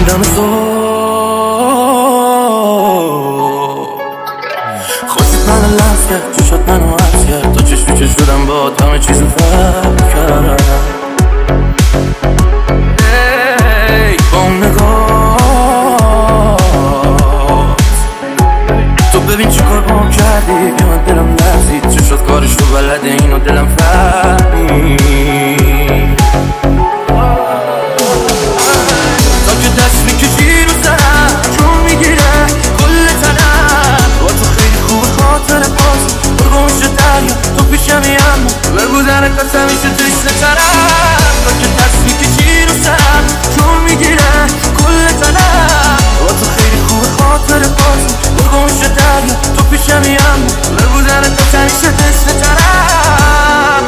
دم صبح خواستید منو لمس کرد، چشات منو عکس کرد، تا چش تو چش شدم با همه چیزو فرق کردم. با اون نگاه تو ببین چی کار با کردی که من دلم لرزید، چشات کارش تو بلده اینو دلم فهمید. تا که دست میکشی رو سرم جون میگیره کل تنم، با تو خیلی خوب خاطر باز برگم شد دریا تو پیشمی اما بگو درکت همیشه تشنه ترم. تا که دست میکشی رو سرم جون میگیره کل تنم، با تو خیلی خوب خاطر باز برگم شد دریا تو پیشمی اما بگو درکت همیشه تشنه ترم.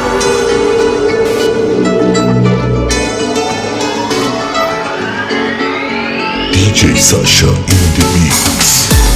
DJ Sasha in the mix.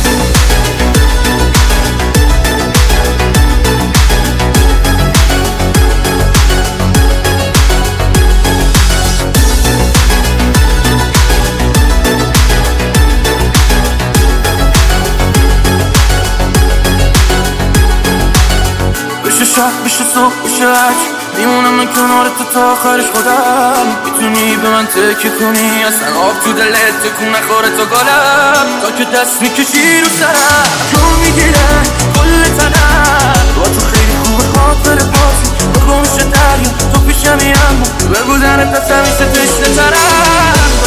بشه شب بشه صبح بشه هرچ میمونم من کنار تو تا آخرش خودم. میتونی به من تکیه کنی اصلا آب تو دلت تکون نخوره تا گالم. تا که دست میکشی رو سرم جون میگیره کل تنم، با تو خیلی خوب خاطر بازی برگم شد دریا تو پیشمی اما بگو درکت همیشه تشنه ترم.